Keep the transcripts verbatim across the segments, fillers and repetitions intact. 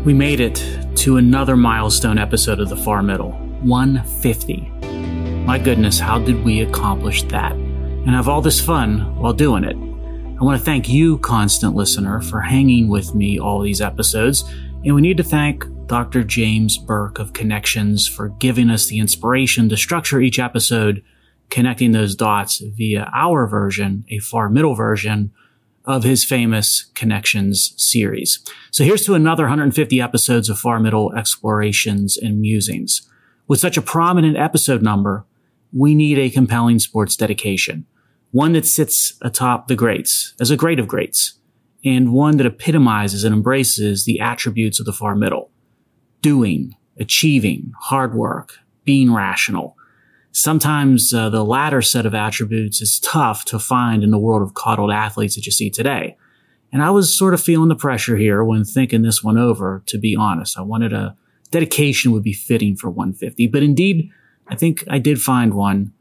We made it to another milestone episode of the Far Middle, one fifty. My goodness, how did we accomplish that? And have all this fun while doing it. I want to thank you, constant listener, for hanging with me all these episodes. And we need to thank Doctor James Burke of Connections for giving us the inspiration to structure each episode, connecting those dots via our version, a Far Middle version, of his famous Connections series. So here's to another one hundred fifty episodes of Far Middle explorations and musings. With such a prominent episode number, we need a compelling sports dedication, one that sits atop the greats, as a great of greats, and one that epitomizes and embraces the attributes of the Far Middle: doing, achieving, hard work, being rational. Sometimes uh, the latter set of attributes is tough to find in the world of coddled athletes that you see today. And I was sort of feeling the pressure here when thinking this one over, to be honest. I wanted a dedication would be fitting for one fifty, but indeed, I think I did find one,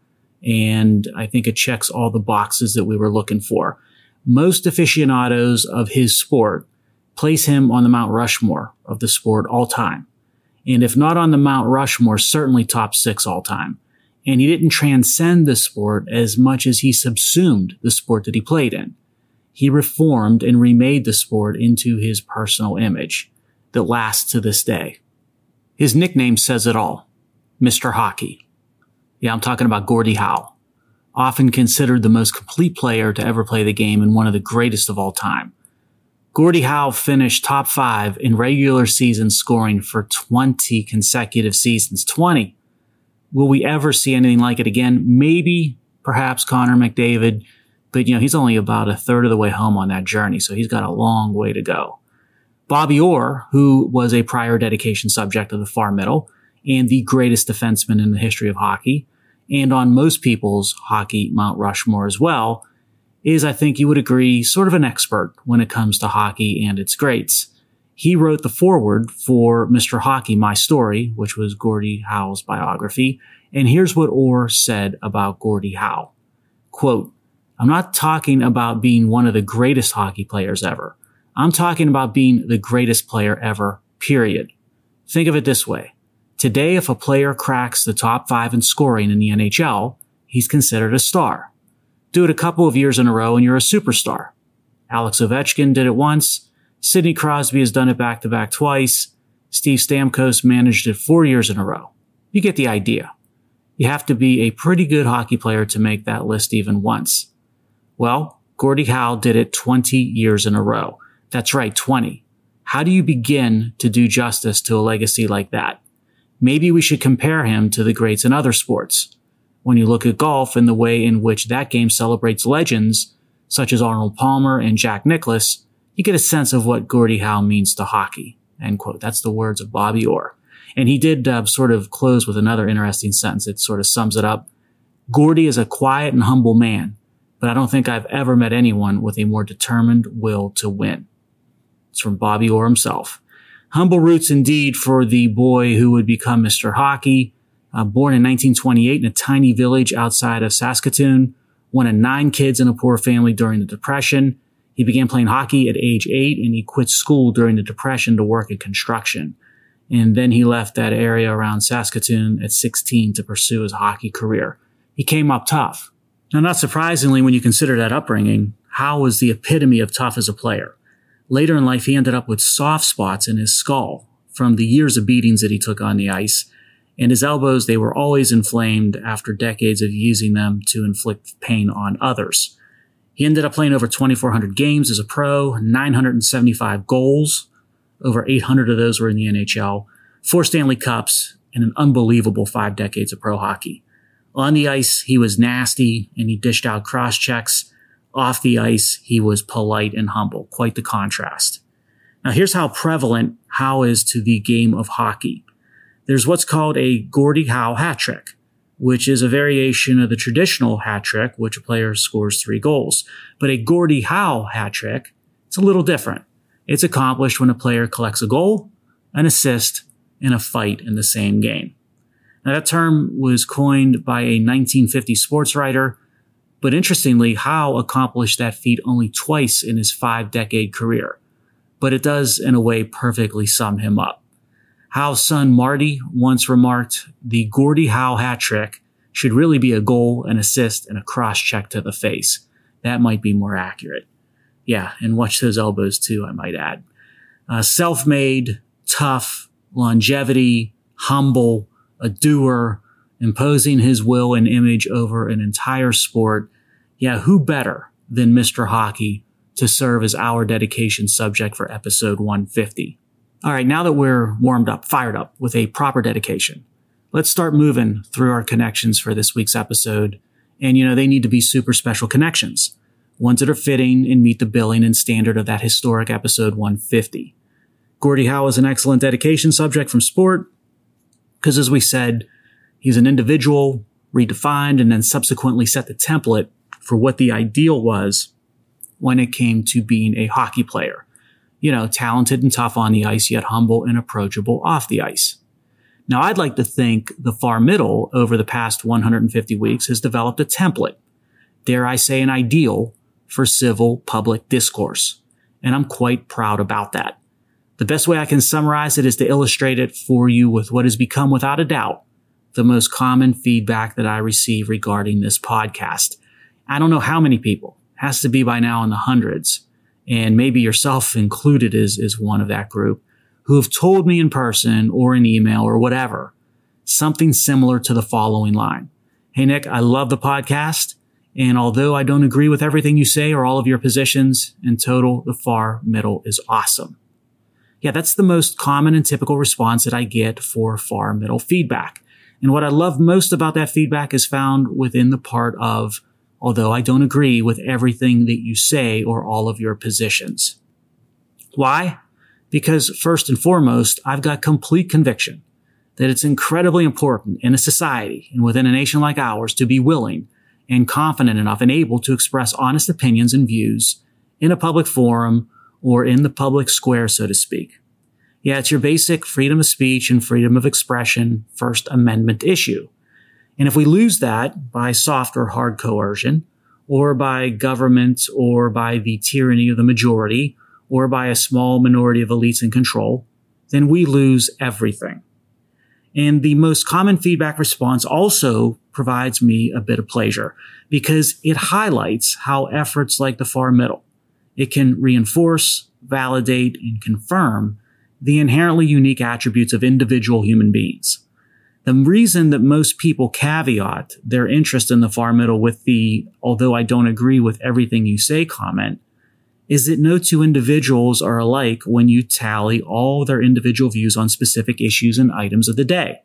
and I think it checks all the boxes that we were looking for. Most aficionados of his sport place him on the Mount Rushmore of the sport all time. And if not on the Mount Rushmore, certainly top six all time. And he didn't transcend the sport as much as he subsumed the sport that he played in. He reformed and remade the sport into his personal image that lasts to this day. His nickname says it all: Mister Hockey. Yeah, I'm talking about Gordie Howe, often considered the most complete player to ever play the game and one of the greatest of all time. Gordie Howe finished top five in regular season scoring for twenty consecutive seasons. twenty. Will we ever see anything like it again? Maybe, perhaps Connor McDavid, but you know, he's only about a third of the way home on that journey, so he's got a long way to go. Bobby Orr, who was a prior dedication subject of the Far Middle and the greatest defenseman in the history of hockey, and on most people's hockey Mount Rushmore as well, is, I think you would agree, sort of an expert when it comes to hockey and its greats. He wrote the foreword for Mister Hockey, My Story, which was Gordie Howe's biography. And here's what Orr said about Gordie Howe. Quote, "I'm not talking about being one of the greatest hockey players ever. I'm talking about being the greatest player ever, period. Think of it this way. Today, if a player cracks the top five in scoring in the N H L, he's considered a star. Do it a couple of years in a row and you're a superstar. Alex Ovechkin did it once. Sidney Crosby has done it back-to-back twice. Steve Stamkos managed it four years in a row. You get the idea. You have to be a pretty good hockey player to make that list even once. Well, Gordie Howe did it twenty years in a row. That's right, twenty. How do you begin to do justice to a legacy like that? Maybe we should compare him to the greats in other sports. When you look at golf and the way in which that game celebrates legends, such as Arnold Palmer and Jack Nicklaus, you get a sense of what Gordie Howe means to hockey." End quote. That's the words of Bobby Orr. And he did uh, sort of close with another interesting sentence that sort of sums it up. "Gordie is a quiet and humble man, but I don't think I've ever met anyone with a more determined will to win." It's from Bobby Orr himself. Humble roots indeed for the boy who would become Mister Hockey. Uh, born in nineteen twenty-eight in a tiny village outside of Saskatoon, one of nine kids in a poor family during the Depression. He began playing hockey at age eight, and he quit school during the Depression to work in construction. And then he left that area around Saskatoon at sixteen to pursue his hockey career. He came up tough. Now, not surprisingly, when you consider that upbringing, Howe was the epitome of tough as a player. Later in life, he ended up with soft spots in his skull from the years of beatings that he took on the ice. And his elbows, they were always inflamed after decades of using them to inflict pain on others. He ended up playing over twenty-four hundred games as a pro, nine hundred seventy-five goals. Over eight hundred of those were in the N H L, four Stanley Cups, and an unbelievable five decades of pro hockey. On the ice, he was nasty, and he dished out cross-checks. Off the ice, he was polite and humble. Quite the contrast. Now, here's how prevalent Howe is to the game of hockey. There's what's called a Gordie Howe hat trick, which is a variation of the traditional hat trick, which a player scores three goals. But a Gordie Howe hat trick, it's a little different. It's accomplished when a player collects a goal, an assist, and a fight in the same game. Now, that term was coined by a nineteen fifty sports writer, but interestingly, Howe accomplished that feat only twice in his five-decade career. but it does in a way perfectly sum him up. Howe's son Marty once remarked, the Gordie Howe hat trick should really be a goal, an assist, and a cross-check to the face. That might be more accurate. Yeah, and watch those elbows too, I might add. Uh, self-made, tough, longevity, humble, a doer, imposing his will and image over an entire sport. Yeah, who better than Mister Hockey to serve as our dedication subject for episode one fifty? All right, now that we're warmed up, fired up with a proper dedication, let's start moving through our connections for this week's episode. And, you know, they need to be super special connections, ones that are fitting and meet the billing and standard of that historic episode one fifty. Gordie Howe is an excellent dedication subject from sport because, as we said, he's an individual, redefined, and then subsequently set the template for what the ideal was when it came to being a hockey player. You know, talented and tough on the ice, yet humble and approachable off the ice. Now, I'd like to think the far middle over the past one hundred fifty weeks has developed a template, dare I say an ideal, for civil public discourse. And I'm quite proud about that. The best way I can summarize it is to illustrate it for you with what has become, without a doubt, the most common feedback that I receive regarding this podcast. I don't know how many people, it has to be by now in the hundreds, and maybe yourself included is, is one of that group, who have told me in person or in email or whatever, something similar to the following line. Hey, Nick, I love the podcast, and although I don't agree with everything you say or all of your positions, in total, the far middle is awesome. Yeah, that's the most common and typical response that I get for far middle feedback. And what I love most about that feedback is found within the part of, although I don't agree with everything that you say or all of your positions. Why? Because first and foremost, I've got complete conviction that it's incredibly important in a society and within a nation like ours to be willing and confident enough and able to express honest opinions and views in a public forum or in the public square, so to speak. Yeah, it's your basic freedom of speech and freedom of expression First Amendment issue. And if we lose that by soft or hard coercion, or by government, or by the tyranny of the majority, or by a small minority of elites in control, then we lose everything. And the most common feedback response also provides me a bit of pleasure because it highlights how efforts like the far middle, it can reinforce, validate, and confirm the inherently unique attributes of individual human beings. The reason that most people caveat their interest in the far middle with the, although I don't agree with everything you say comment, is that no two individuals are alike when you tally all their individual views on specific issues and items of the day.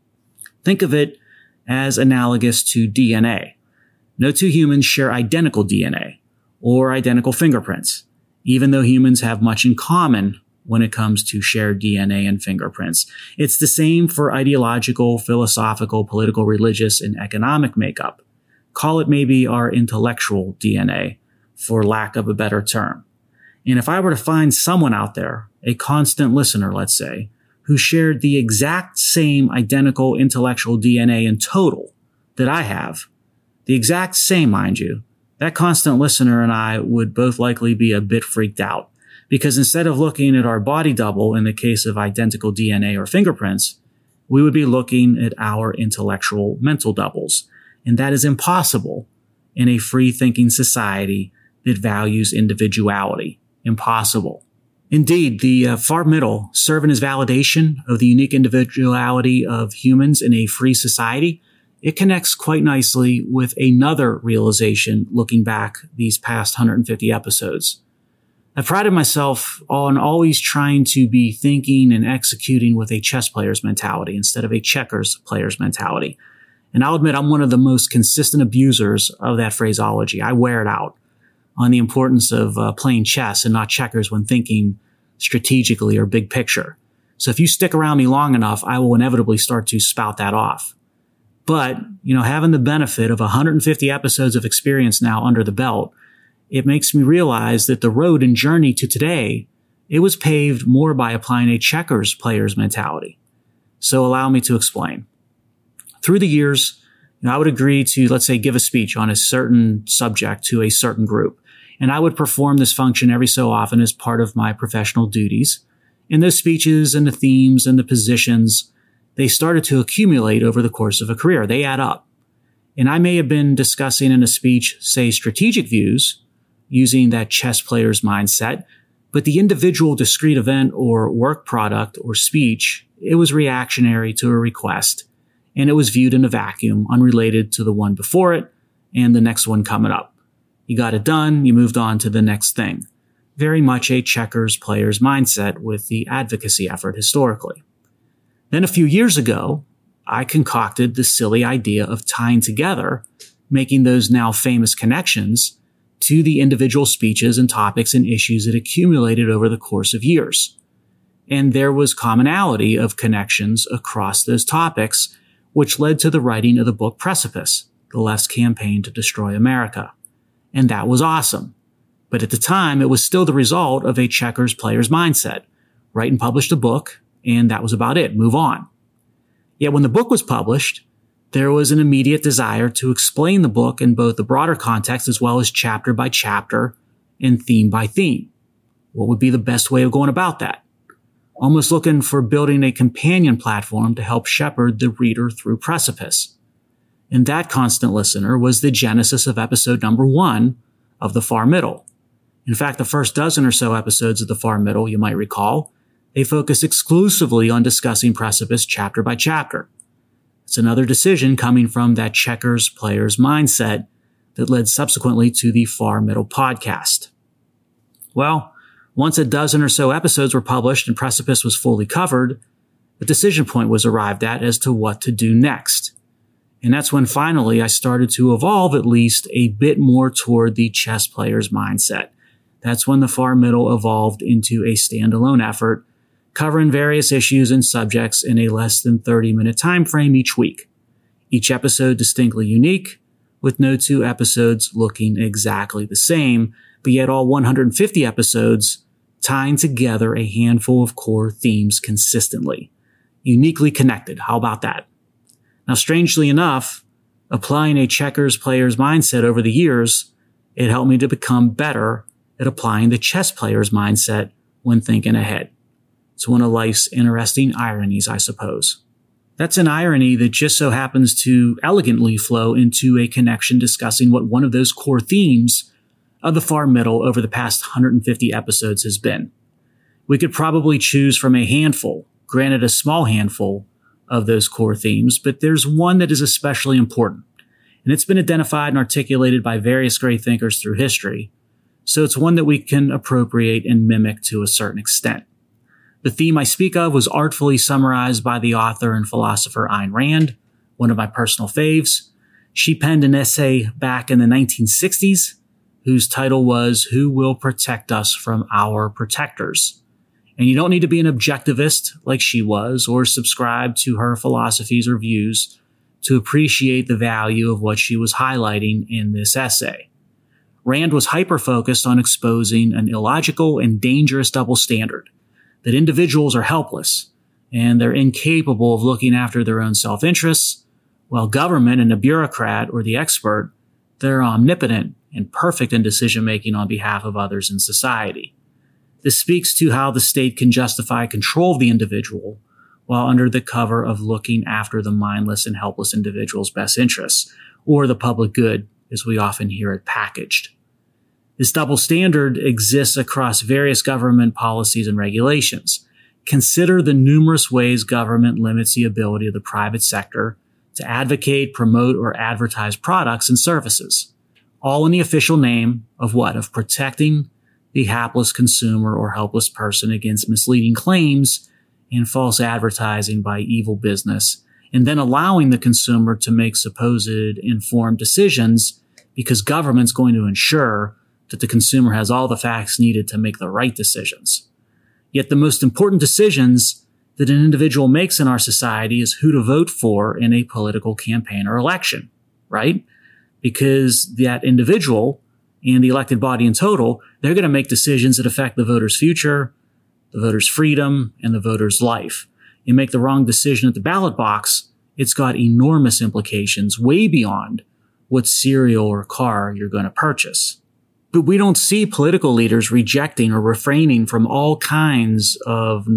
Think of it as analogous to D N A. No two humans share identical D N A or identical fingerprints, even though humans have much in common when it comes to shared D N A and fingerprints. It's the same for ideological, philosophical, political, religious, and economic makeup. Call it maybe our intellectual D N A, for lack of a better term. And if I were to find someone out there, a constant listener, let's say, who shared the exact same identical intellectual D N A in total that I have, the exact same, mind you, that constant listener and I would both likely be a bit freaked out. Because instead of looking at our body double in the case of identical D N A or fingerprints, we would be looking at our intellectual mental doubles. And that is impossible in a free-thinking society that values individuality. Impossible. Indeed, the uh, far middle, serving as validation of the unique individuality of humans in a free society, it connects quite nicely with another realization looking back these past one hundred fifty episodes. I prided myself on always trying to be thinking and executing with a chess player's mentality instead of a checkers player's mentality. And I'll admit I'm one of the most consistent abusers of that phraseology. I wear it out on the importance of uh, playing chess and not checkers when thinking strategically or big picture. So if you stick around me long enough, I will inevitably start to spout that off. But, you know, having the benefit of one hundred fifty episodes of experience now under the belt, it makes me realize that the road and journey to today, it was paved more by applying a checkers player's mentality. So allow me to explain. Through the years, you know, I would agree to, let's say, give a speech on a certain subject to a certain group. And I would perform this function every so often as part of my professional duties. And those speeches and the themes and the positions, they started to accumulate over the course of a career. They add up. And I may have been discussing in a speech, say, strategic views, using that chess player's mindset, but the individual discrete event or work product or speech, it was reactionary to a request, and it was viewed in a vacuum, unrelated to the one before it and the next one coming up. You got it done, you moved on to the next thing. Very much a checkers player's mindset with the advocacy effort historically. Then a few years ago, I concocted the silly idea of tying together, making those now famous connections to the individual speeches and topics and issues that accumulated over the course of years. And there was commonality of connections across those topics, which led to the writing of the book Precipice, The Left's Campaign to Destroy America. And that was awesome. But at the time, it was still the result of a checkers player's mindset. Write and published a book, and that was about it. Move on. Yet when the book was published, there was an immediate desire to explain the book in both the broader context as well as chapter by chapter and theme by theme. What would be the best way of going about that? Almost looking for building a companion platform to help shepherd the reader through Precipice. And that constant listener was the genesis of episode number one of The Far Middle. In fact, the first dozen or so episodes of The Far Middle, you might recall, they focus exclusively on discussing Precipice chapter by chapter. It's another decision coming from that checkers player's mindset that led subsequently to the Far Middle podcast. Well, once a dozen or so episodes were published and Precipice was fully covered, the decision point was arrived at as to what to do next. And that's when finally I started to evolve at least a bit more toward the chess player's mindset. That's when the Far Middle evolved into a standalone effort covering various issues and subjects in a less than thirty minute time frame each week. Each episode distinctly unique, with no two episodes looking exactly the same, but yet all one hundred fifty episodes tying together a handful of core themes consistently. Uniquely connected. How about that? Now, strangely enough, applying a checkers player's mindset over the years, it helped me to become better at applying the chess player's mindset when thinking ahead. It's one of life's interesting ironies, I suppose. That's an irony that just so happens to elegantly flow into a connection discussing what one of those core themes of the Far Middle over the past one hundred fifty episodes has been. We could probably choose from a handful, granted a small handful, of those core themes, but there's one that is especially important, and it's been identified and articulated by various great thinkers through history, so it's one that we can appropriate and mimic to a certain extent. The theme I speak of was artfully summarized by the author and philosopher Ayn Rand, one of my personal faves. She penned an essay back in the nineteen sixties whose title was Who Will Protect Us from Our Protectors? And you don't need to be an objectivist like she was or subscribe to her philosophies or views to appreciate the value of what she was highlighting in this essay. Rand was hyper-focused on exposing an illogical and dangerous double standard, that individuals are helpless and they're incapable of looking after their own self-interests, while government and a bureaucrat or the expert, they're omnipotent and perfect in decision-making on behalf of others in society. This speaks to how the state can justify control of the individual while under the cover of looking after the mindless and helpless individual's best interests, or the public good, as we often hear it packaged. This double standard exists across various government policies and regulations. Consider the numerous ways government limits the ability of the private sector to advocate, promote, or advertise products and services, all in the official name of what? Of protecting the hapless consumer or helpless person against misleading claims and false advertising by evil business, and then allowing the consumer to make supposed informed decisions because government's going to ensure that the consumer has all the facts needed to make the right decisions. Yet the most important decisions that an individual makes in our society is who to vote for in a political campaign or election, right? Because that individual and the elected body in total, they're going to make decisions that affect the voter's future, the voter's freedom, and the voter's life. You make the wrong decision at the ballot box, it's got enormous implications way beyond what cereal or car you're going to purchase. But we don't see political leaders rejecting or refraining from all kinds of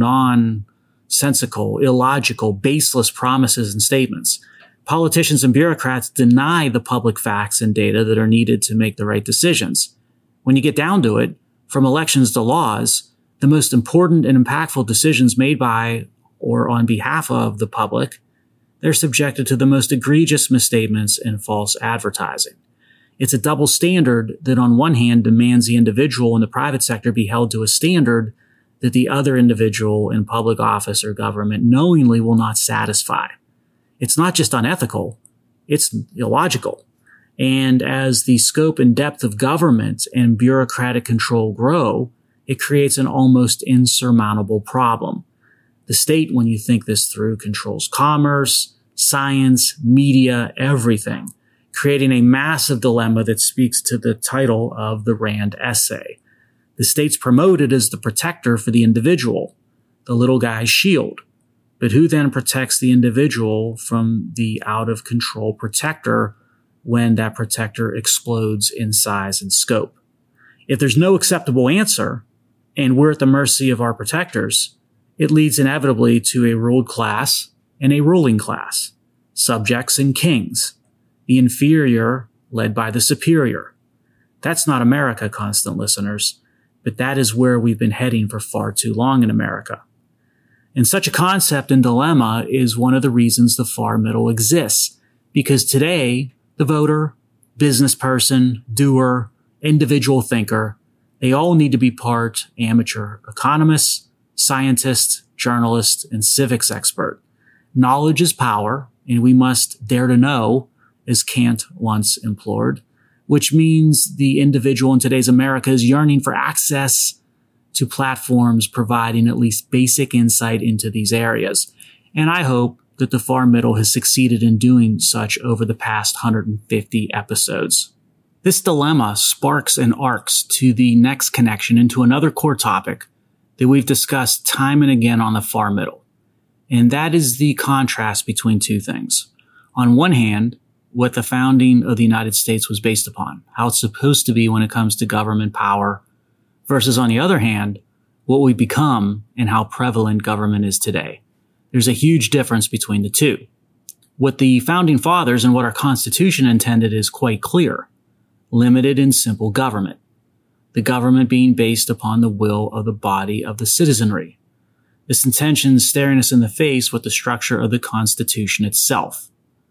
nonsensical, illogical, baseless promises and statements. Politicians and bureaucrats deny the public facts and data that are needed to make the right decisions. When you get down to it, from elections to laws, the most important and impactful decisions made by or on behalf of the public, they're subjected to the most egregious misstatements and false advertising. It's a double standard that on one hand demands the individual in the private sector be held to a standard that the other individual in public office or government knowingly will not satisfy. It's not just unethical, it's illogical. And as the scope and depth of government and bureaucratic control grow, it creates an almost insurmountable problem. The state, when you think this through, controls commerce, science, media, everything, creating a massive dilemma that speaks to the title of the Rand essay. The state's promoted as the protector for the individual, the little guy's shield. But who then protects the individual from the out-of-control protector when that protector explodes in size and scope? If there's no acceptable answer, and we're at the mercy of our protectors, it leads inevitably to a ruled class and a ruling class, subjects and kings, the inferior led by the superior. That's not America, constant listeners, but that is where we've been heading for far too long in America. And such a concept and dilemma is one of the reasons the far middle exists, because today, the voter, business person, doer, individual thinker, they all need to be part amateur economists, scientists, journalists, and civics expert. Knowledge is power, and we must dare to know, as Kant once implored, which means the individual in today's America is yearning for access to platforms providing at least basic insight into these areas. And I hope that the far middle has succeeded in doing such over the past one hundred fifty episodes. This dilemma sparks and arcs to the next connection into another core topic that we've discussed time and again on the far middle. And that is the contrast between two things. On one hand, what the founding of the United States was based upon, how it's supposed to be when it comes to government power, versus on the other hand, what we've become and how prevalent government is today. There's a huge difference between the two. What the founding fathers and what our Constitution intended is quite clear. Limited and simple government. The government being based upon the will of the body of the citizenry. This intention is staring us in the face with the structure of the Constitution itself.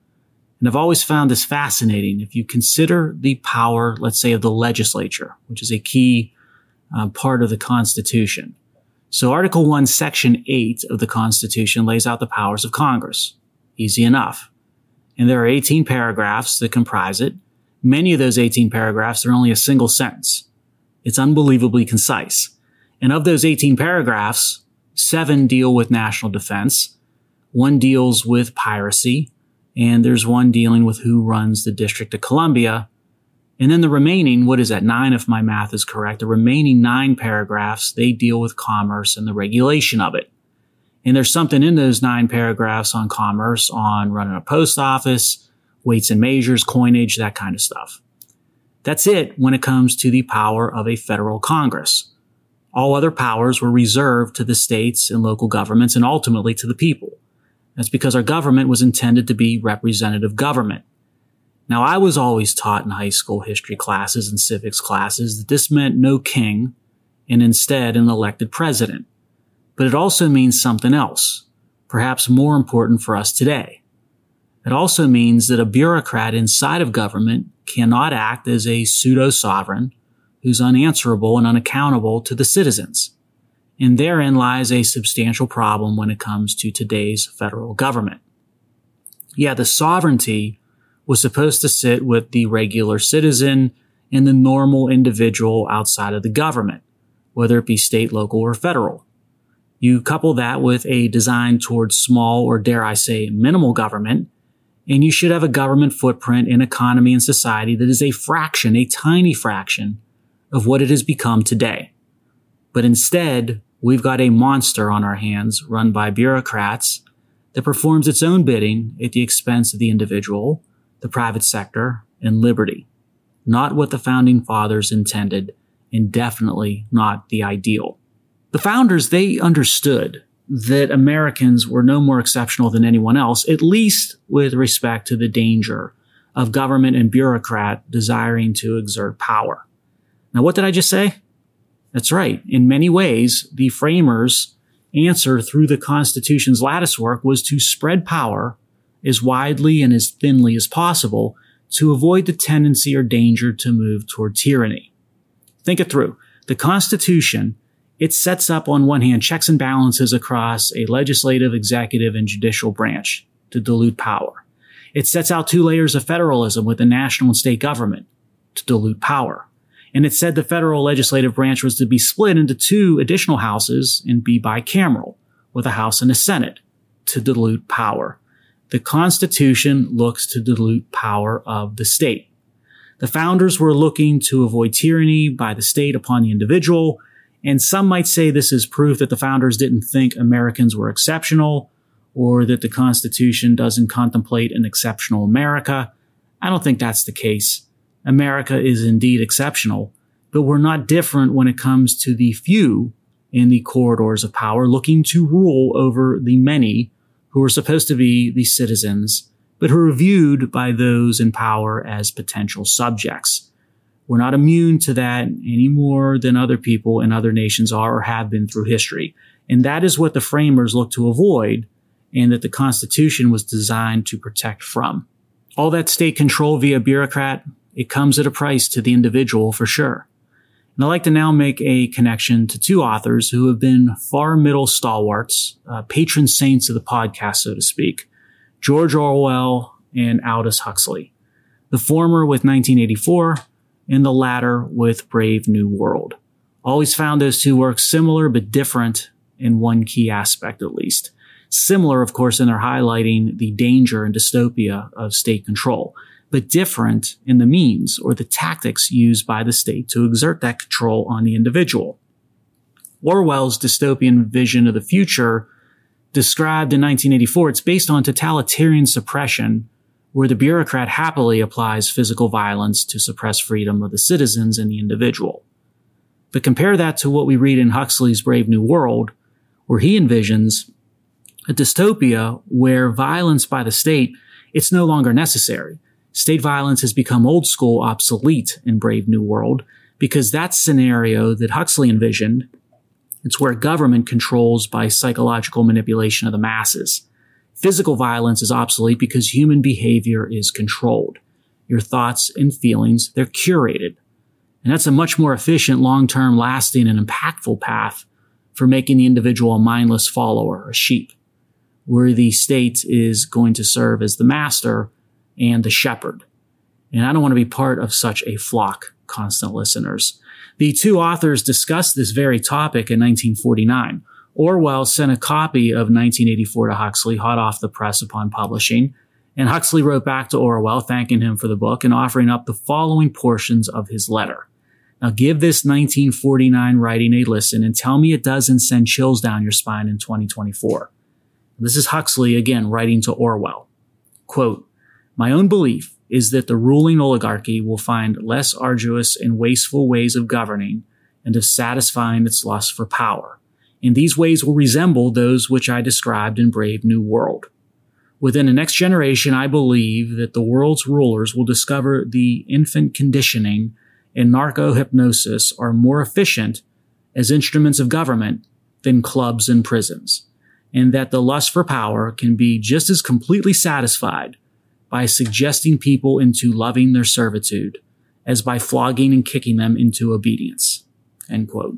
And I've always found this fascinating. If you consider the power, let's say, of the legislature, which is a key uh, part of the Constitution. So Article one, Section eight of the Constitution lays out the powers of Congress. Easy enough. And there are eighteen paragraphs that comprise it. Many of those eighteen paragraphs are only a single sentence. It's unbelievably concise. And of those eighteen paragraphs, seven deal with national defense, one deals with piracy, and there's one dealing with who runs the District of Columbia. And then the remaining, what is that, nine if my math is correct, the remaining nine paragraphs, they deal with commerce and the regulation of it. And there's something in those nine paragraphs on commerce, on running a post office, weights and measures, coinage, that kind of stuff. That's it when it comes to the power of a federal Congress. All other powers were reserved to the states and local governments and ultimately to the people. That's because our government was intended to be representative government. Now, I was always taught in high school history classes and civics classes that this meant no king and instead an elected president. But it also means something else, perhaps more important for us today. It also means that a bureaucrat inside of government cannot act as a pseudo-sovereign who's unanswerable and unaccountable to the citizens. And therein lies a substantial problem when it comes to today's federal government. Yeah, the sovereignty was supposed to sit with the regular citizen and the normal individual outside of the government, whether it be state, local, or federal. You couple that with a design towards small, or dare I say, minimal government, and you should have a government footprint in economy and society that is a fraction, a tiny fraction, of what it has become today. But instead, we've got a monster on our hands run by bureaucrats that performs its own bidding at the expense of the individual, the private sector, and liberty. not what the founding fathers intended, and definitely not the ideal. The founders, they understood that Americans were no more exceptional than anyone else, at least with respect to the danger of government and bureaucrat desiring to exert power. Now, what did I just say? That's right. In many ways, the framers' answer through the Constitution's latticework was to spread power as widely and as thinly as possible to avoid the tendency or danger to move toward tyranny. Think it through. The Constitution, it sets up on one hand checks and balances across a legislative, executive, and judicial branch to dilute power. It sets out two layers of federalism with the national and state government to dilute power. And it said the federal legislative branch was to be split into two additional houses and be bicameral, with a House and a Senate, to dilute power. The Constitution looks to dilute power of the state. The founders were looking to avoid tyranny by the state upon the individual, and some might say this is proof that the founders didn't think Americans were exceptional, or that the Constitution doesn't contemplate an exceptional America. I don't think that's the case. America is indeed exceptional, but we're not different when it comes to the few in the corridors of power looking to rule over the many who are supposed to be the citizens, but who are viewed by those in power as potential subjects. We're not immune to that any more than other people in other nations are or have been through history. And that is what the framers looked to avoid, and that the Constitution was designed to protect from. All that state control via bureaucrat, it comes at a price to the individual for sure. And I'd like to now make a connection to two authors who have been far middle stalwarts, uh, patron saints of the podcast, so to speak, George Orwell and Aldous Huxley. The former with nineteen eighty-four and the latter with Brave New World. Always found those two works similar but different in one key aspect at least. Similar, of course, in their highlighting the danger and dystopia of state control, but different in the means or the tactics used by the state to exert that control on the individual. Orwell's dystopian vision of the future, described in nineteen eighty-four, it's based on totalitarian suppression, where the bureaucrat happily applies physical violence to suppress freedom of the citizens and the individual. But compare that to what we read in Huxley's Brave New World, where he envisions a dystopia where violence by the state, it's no longer necessary. State violence has become old school, obsolete in Brave New World, because that scenario that Huxley envisioned, it's where government controls by psychological manipulation of the masses. Physical violence is obsolete because human behavior is controlled. Your thoughts and feelings, they're curated. And that's a much more efficient, long-term, lasting, and impactful path for making the individual a mindless follower, a sheep, where the state is going to serve as the master and the shepherd. And I don't want to be part of such a flock, constant listeners. The two authors discussed this very topic in nineteen forty-nine. Orwell sent a copy of nineteen eighty-four to Huxley, hot off the press upon publishing, and Huxley wrote back to Orwell, thanking him for the book and offering up the following portions of his letter. Now give this nineteen forty-nine writing a listen and tell me it doesn't send chills down your spine in twenty twenty-four. This is Huxley again writing to Orwell. Quote, "My own belief is that the ruling oligarchy will find less arduous and wasteful ways of governing and of satisfying its lust for power. And these ways will resemble those which I described in Brave New World. Within the next generation, I believe that the world's rulers will discover the infant conditioning and narco-hypnosis are more efficient as instruments of government than clubs and prisons, and that the lust for power can be just as completely satisfied by suggesting people into loving their servitude as by flogging and kicking them into obedience." End quote.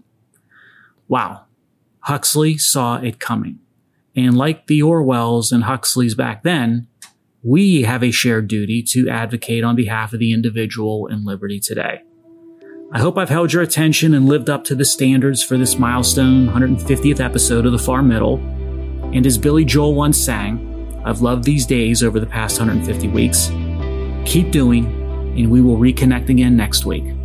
Wow. Huxley saw it coming. And like the Orwells and Huxleys back then, we have a shared duty to advocate on behalf of the individual and liberty today. I hope I've held your attention and lived up to the standards for this milestone one hundred fiftieth episode of The Far Middle. And as Billy Joel once sang, I've loved these days over the past one hundred fifty weeks. Keep doing, and we will reconnect again next week.